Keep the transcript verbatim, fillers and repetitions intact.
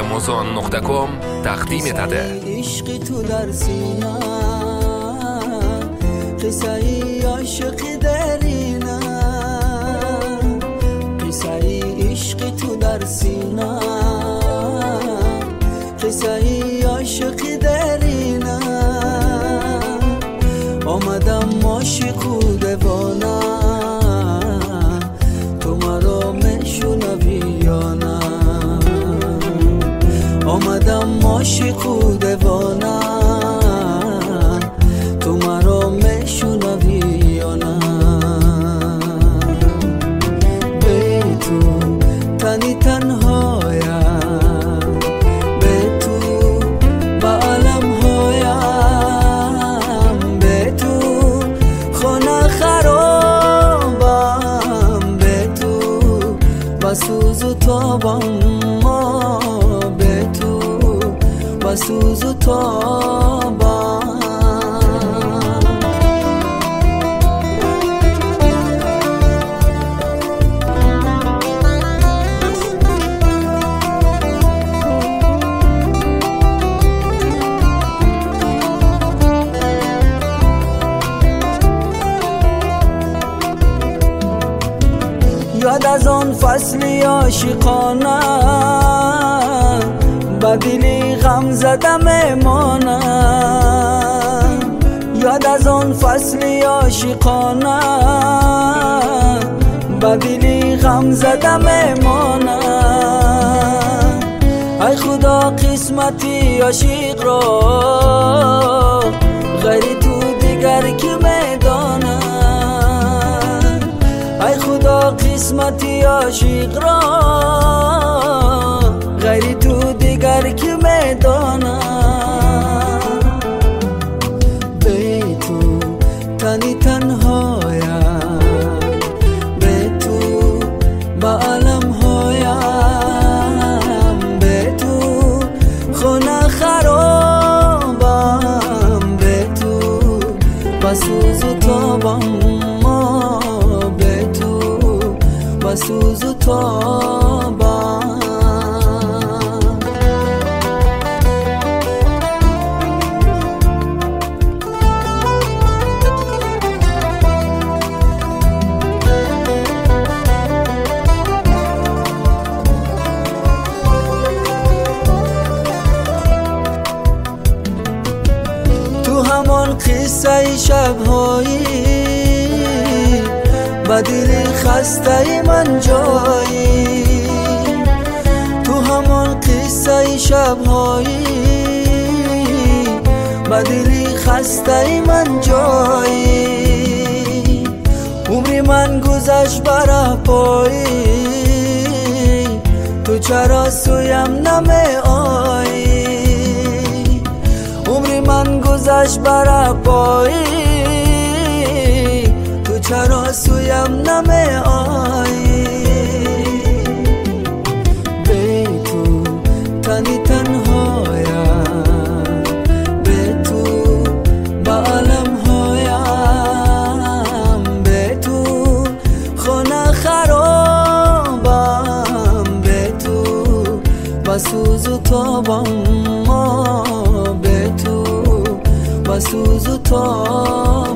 آمازون نقطه کام تقدیم تده. عشق تو در سینه، قصه ای عاشق درینه، قصه ای عشق تو در سینه، قصه ای عاشق درینه. آمدم عاشق و دیوانه، تو مرا میشنوی یا نه؟ آمدم عاشق و دیوانه، تو مرا میشنوی یا نه؟ به تو تنی تنهایم، به تو به علم هایم، به تو خانه خرابم، به تو به سوز و تابم، به تو به سوز و تابم. یاد از آن فصلی عاشقانه، به دلی غم زده میمانه. یاد از آن فصلی عاشقانه، به دلی غم زده میمانه. ای خدا قسمتی عاشق را، غیر تو دیگر کی میدانه؟ ای خدا قسمتی عاشق را، غیر تو دیگر کی میدانه؟ به تو تنی تنهایم، به تو به علم هایم، به تو خانه خرابم، به تو به سوز و تابم، به تو به سوز و تابم. تو همان قصه شب‌هایی، به دل خسته من جایی. تو همان قصه شب‌هایی، به دل خسته من جایی. عمری من گذشت بر پایی، تو چرا سویم نمی آیی؟ عمری من گذشت بر پایی، تو چرا سویم نمی آیی؟ به تو تنی تنهایم، به تو به علم هایم، به تو خانه خرابم، به تو به سوز و تابم، به تو به سوز و تابم.